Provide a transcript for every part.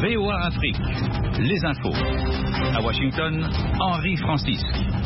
VOA Afrique, les infos. À Washington, Henri Francis.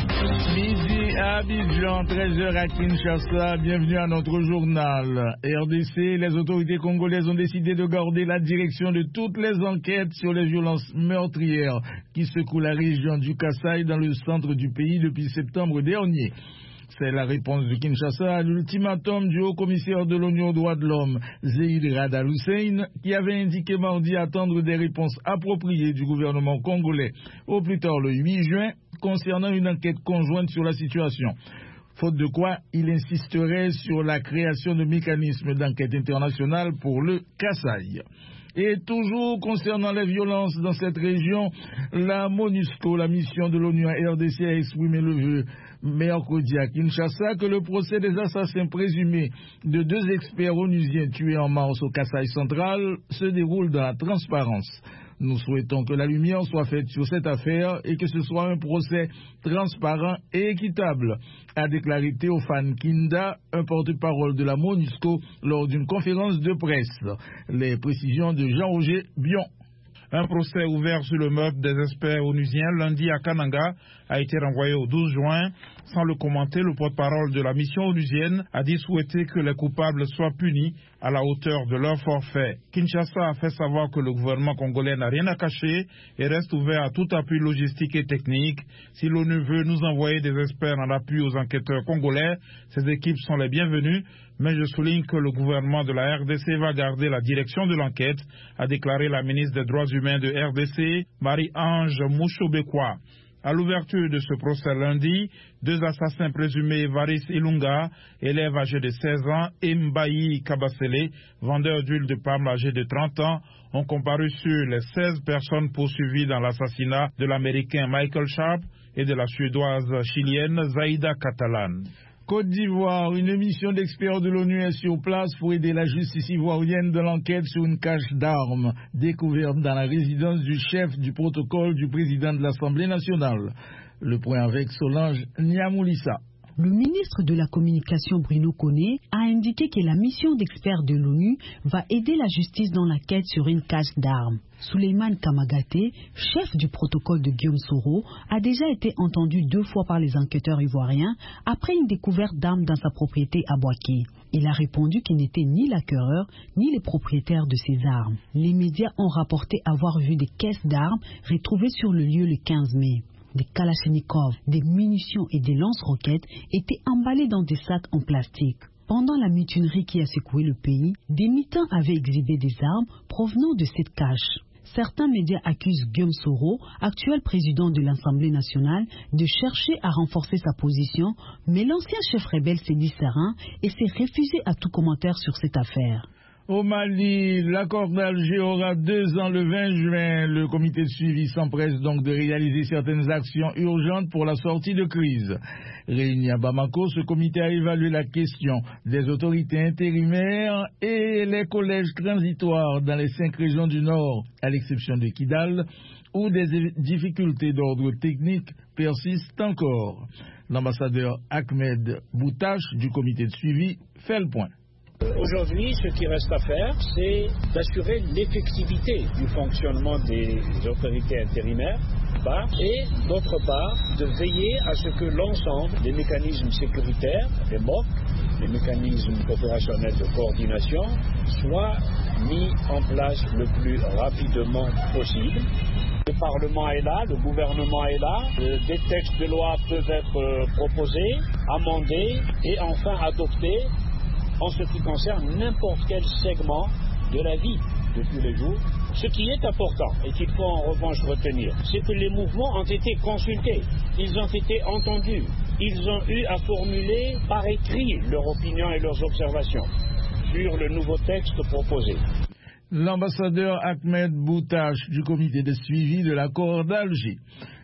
Midi à Abidjan, 13h à Kinshasa, bienvenue à notre journal. RDC, les autorités congolaises ont décidé de garder la direction de toutes les enquêtes sur les violences meurtrières qui secouent la région du Kasaï dans le centre du pays depuis septembre dernier. C'est la réponse de Kinshasa à l'ultimatum du haut-commissaire de l'ONU aux droits de l'homme, Zeid Ra'ad Al Hussein, qui avait indiqué mardi attendre des réponses appropriées du gouvernement congolais, au plus tard le 8 juin, concernant une enquête conjointe sur la situation. Faute de quoi, il insisterait sur la création de mécanismes d'enquête internationale pour le Kasaï. Et toujours concernant les violences dans cette région, la MONUSCO, la mission de l'ONU à RDC, a exprimé le vœu mercredi à Kinshasa que le procès des assassins présumés de 2 experts onusiens tués en mars au Kasaï central se déroule dans la transparence. Nous souhaitons que la lumière soit faite sur cette affaire et que ce soit un procès transparent et équitable, a déclaré Théophane Kinda, un porte-parole de la MONUSCO, lors d'une conférence de presse. Les précisions de Jean-Roger Bion. Un procès ouvert sur le meurtre des experts onusiens lundi à Kananga a été renvoyé au 12 juin. Sans le commenter, le porte-parole de la mission onusienne a dit souhaiter que les coupables soient punis à la hauteur de leur forfait. Kinshasa a fait savoir que le gouvernement congolais n'a rien à cacher et reste ouvert à tout appui logistique et technique. Si l'ONU veut nous envoyer des experts en appui aux enquêteurs congolais, ces équipes sont les bienvenues. Mais je souligne que le gouvernement de la RDC va garder la direction de l'enquête, a déclaré la ministre des Droits humains de RDC, Marie-Ange Mouchobekwa. À l'ouverture de ce procès lundi, 2 assassins présumés, Varis Ilunga, élève âgé de 16 ans, et Mbayi Kabasele, vendeur d'huile de palme âgé de 30 ans, ont comparu sur les 16 personnes poursuivies dans l'assassinat de l'Américain Michael Sharp et de la Suédoise chilienne Zaida Catalan. Côte d'Ivoire, une mission d'experts de l'ONU est sur place pour aider la justice ivoirienne dans l'enquête sur une cache d'armes découverte dans la résidence du chef du protocole du président de l'Assemblée nationale. Le point avec Solange Niamoulissa. Le ministre de la Communication Bruno Koné a indiqué que la mission d'experts de l'ONU va aider la justice dans la quête sur une cache d'armes. Souleymane Kamagaté, chef du protocole de Guillaume Soro, a déjà été entendu 2 fois par les enquêteurs ivoiriens après une découverte d'armes dans sa propriété à Boaké. Il a répondu qu'il n'était ni l'acquéreur ni les propriétaires de ces armes. Les médias ont rapporté avoir vu des caisses d'armes retrouvées sur le lieu le 15 mai. Des kalachnikovs, des munitions et des lance-roquettes étaient emballés dans des sacs en plastique. Pendant la mutinerie qui a secoué le pays, des militants avaient exhibé des armes provenant de cette cache. Certains médias accusent Guillaume Soro, actuel président de l'Assemblée nationale, de chercher à renforcer sa position, mais l'ancien chef rebelle s'est dit serein et s'est refusé à tout commentaire sur cette affaire. Au Mali, l'accord d'Alger aura 2 ans le 20 juin. Le comité de suivi s'empresse donc de réaliser certaines actions urgentes pour la sortie de crise. Réuni à Bamako, ce comité a évalué la question des autorités intérimaires et les collèges transitoires dans les 5 régions du Nord, à l'exception de Kidal, où des difficultés d'ordre technique persistent encore. L'ambassadeur Ahmed Boutache du comité de suivi fait le point. Aujourd'hui, ce qui reste à faire, c'est d'assurer l'effectivité du fonctionnement des autorités intérimaires et, d'autre part, de veiller à ce que l'ensemble des mécanismes sécuritaires, les MOC, les mécanismes opérationnels de coordination, soient mis en place le plus rapidement possible. Le Parlement est là, le gouvernement est là, des textes de loi peuvent être proposés, amendés et enfin adoptés en ce qui concerne n'importe quel segment de la vie de tous les jours. Ce qui est important et qu'il faut en revanche retenir, c'est que les mouvements ont été consultés, ils ont été entendus, ils ont eu à formuler par écrit leur opinion et leurs observations sur le nouveau texte proposé. L'ambassadeur Ahmed Boutache du comité de suivi de l'accord d'Alger.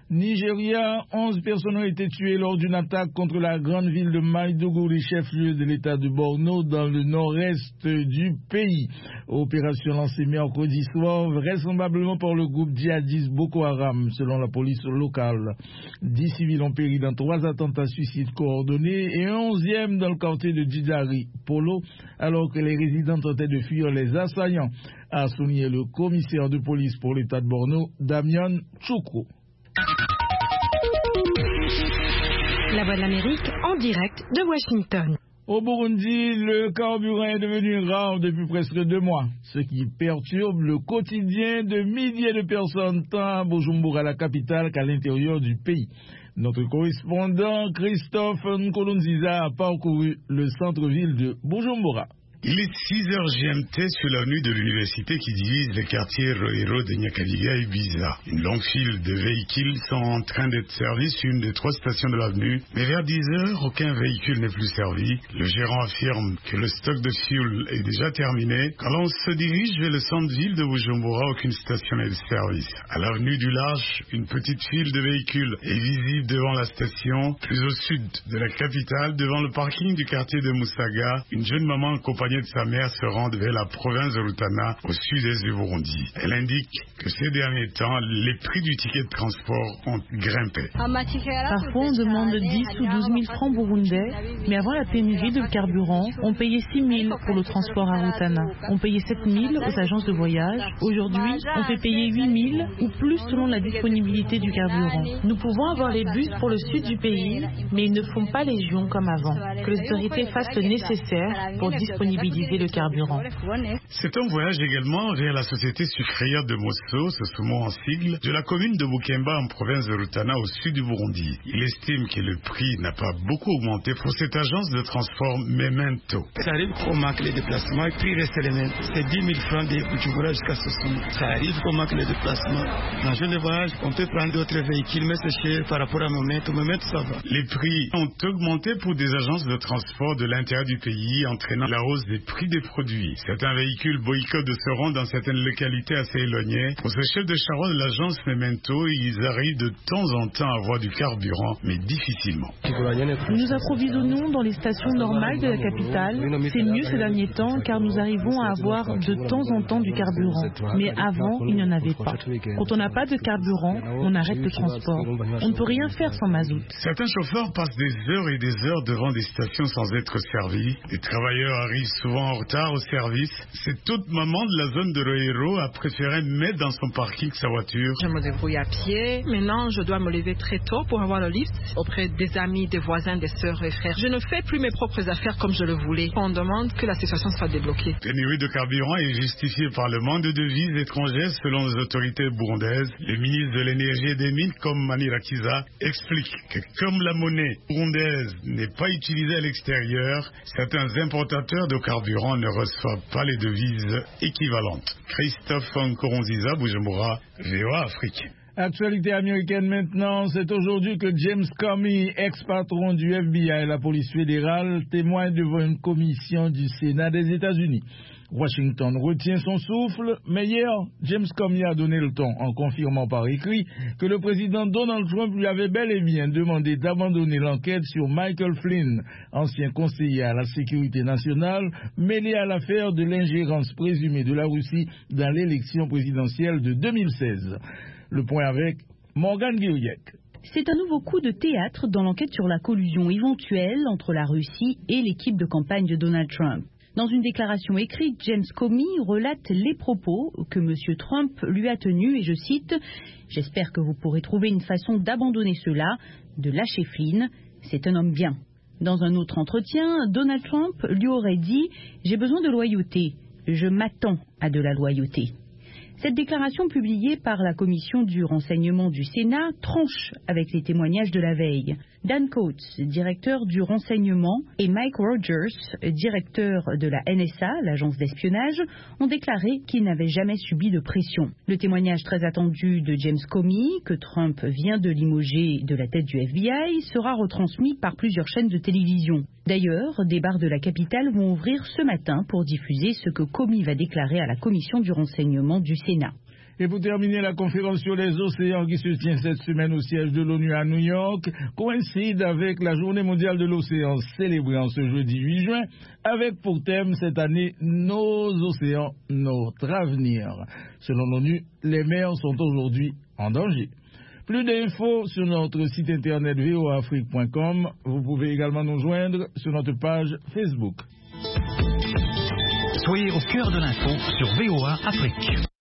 Nigeria, 11 personnes ont été tuées lors d'une attaque contre la grande ville de Maiduguri, chef-lieu de l'état de Borno, dans le nord-est du pays. Opération lancée mercredi soir, vraisemblablement par le groupe djihadiste Boko Haram, selon la police locale. 10 civils ont péri dans 3 attentats suicides coordonnés et un 11e dans le quartier de Djidari Polo, alors que les résidents tentaient de fuir les assaillants, a souligné le commissaire de police pour l'état de Borno, Damian Chukwu. La Voix de l'Amérique en direct de Washington. Au Burundi, le carburant est devenu rare depuis presque 2 mois, ce qui perturbe le quotidien de milliers de personnes tant à Bujumbura, la capitale, qu'à l'intérieur du pays. Notre correspondant Christophe Nkolonziza a parcouru le centre-ville de Bujumbura. Il est 6h GMT sur l'avenue de l'université qui divise les quartiers Rohero de Nyakabiga et Biza. Une longue file de véhicules sont en train d'être servis sur une des 3 stations de l'avenue, mais vers 10h, aucun véhicule n'est plus servi. Le gérant affirme que le stock de fuel est déjà terminé. Quand l'on se dirige vers le centre-ville de Bujumbura, aucune station n'est de service. À l'avenue du Large, une petite file de véhicules est visible devant la station. Plus au sud de la capitale, devant le parking du quartier de Musaga, une jeune maman accompagnée de sa mère se rendent vers la province de Rutana, au sud-est du Burundi. Elle indique que ces derniers temps, les prix du ticket de transport ont grimpé. Parfois, on demande 10 ou 12 000 francs burundais, mais avant la pénurie de carburant, on payait 6 000 pour le transport à Rutana. On payait 7 000 aux agences de voyage. Aujourd'hui, on fait payer 8 000 ou plus selon la disponibilité du carburant. Nous pouvons avoir les bus pour le sud du pays, mais ils ne font pas légion comme avant. Que les autorités fassent le nécessaire pour disponibiliser le carburant. C'est un voyage également vers la société sucrière de Mosso, ce mot en sigle, de la commune de Bukemba en province de Rutana au sud du Burundi. Il estime que le prix n'a pas beaucoup augmenté pour cette agence de transport Memento. Ça arrive qu'on manque les déplacements, le prix reste les mêmes. C'est 10 000 francs de Bujumbura jusqu'à Sosoum. Ça arrive qu'on manque les déplacements. Dans le voyage, on peut prendre d'autres véhicules, mais c'est cher par rapport à Memento. Memento, ça va. Les prix ont augmenté pour des agences de transport de l'intérieur du pays, entraînant la hausse des prix des produits. Certains véhicules boycottent de se rendre dans certaines localités assez éloignées. Pour ce chef de charrette de l'agence Memento, ils arrivent de temps en temps à avoir du carburant, mais difficilement. Nous approvisionnons dans les stations normales de la capitale. C'est mieux ces derniers temps car nous arrivons à avoir de temps en temps du carburant. Mais avant, il n'y en avait pas. Quand on n'a pas de carburant, on arrête le transport. On ne peut rien faire sans mazout. Certains chauffeurs passent des heures et des heures devant des stations sans être servis. Les travailleurs arrivent souvent en retard au service. Cette autre maman de la zone de Rohero a préféré mettre dans son parking sa voiture. Je me débrouille à pied. Maintenant, je dois me lever très tôt pour avoir le lift auprès des amis, des voisins, des sœurs et frères. Je ne fais plus mes propres affaires comme je le voulais. On demande que la situation soit débloquée. La pénurie de carburant est justifiée par le manque de devises étrangères selon les autorités burundaises. Le ministre de l'énergie et des mines, comme Manirakiza, explique que comme la monnaie burundaise n'est pas utilisée à l'extérieur, certains importateurs de carburant ne reçoivent pas les devises équivalentes. Christophe Nkoronziza, Bujumbura, VOA Afrique. Actualité américaine maintenant, c'est aujourd'hui que James Comey, ex-patron du FBI et la police fédérale, témoigne devant une commission du Sénat des États-Unis. Washington retient son souffle, mais hier, James Comey a donné le ton en confirmant par écrit que le président Donald Trump lui avait bel et bien demandé d'abandonner l'enquête sur Michael Flynn, ancien conseiller à la sécurité nationale, mêlé à l'affaire de l'ingérence présumée de la Russie dans l'élection présidentielle de 2016. Le point avec Morgan Guillec. C'est un nouveau coup de théâtre dans l'enquête sur la collusion éventuelle entre la Russie et l'équipe de campagne de Donald Trump. Dans une déclaration écrite, James Comey relate les propos que M. Trump lui a tenus, et je cite « J'espère que vous pourrez trouver une façon d'abandonner cela, de lâcher Flynn, c'est un homme bien ». Dans un autre entretien, Donald Trump lui aurait dit « J'ai besoin de loyauté, je m'attends à de la loyauté ». Cette déclaration publiée par la commission du renseignement du Sénat tranche avec les témoignages de la veille. Dan Coats, directeur du renseignement, et Mike Rogers, directeur de la NSA, l'agence d'espionnage, ont déclaré qu'ils n'avaient jamais subi de pression. Le témoignage très attendu de James Comey, que Trump vient de limoger de la tête du FBI, sera retransmis par plusieurs chaînes de télévision. D'ailleurs, des bars de la capitale vont ouvrir ce matin pour diffuser ce que Comey va déclarer à la commission du renseignement du Sénat. Et pour terminer, la conférence sur les océans qui se tient cette semaine au siège de l'ONU à New York coïncide avec la Journée mondiale de l'océan célébrée en ce jeudi 8 juin, avec pour thème cette année Nos océans, notre avenir. Selon l'ONU, les mers sont aujourd'hui en danger. Plus d'infos sur notre site internet voaafrique.com. Vous pouvez également nous joindre sur notre page Facebook. Soyez au cœur de l'info sur VOA Afrique.